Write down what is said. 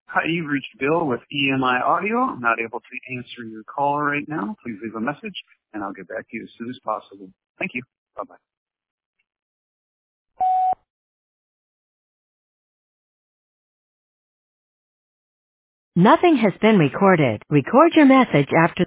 Hi, you've reached Bill with EMI Audio. I'm not able to answer your call right now. Please leave a message, and I'll get back to you as soon as possible. Thank you. Bye-bye. Nothing has been recorded. Record your message after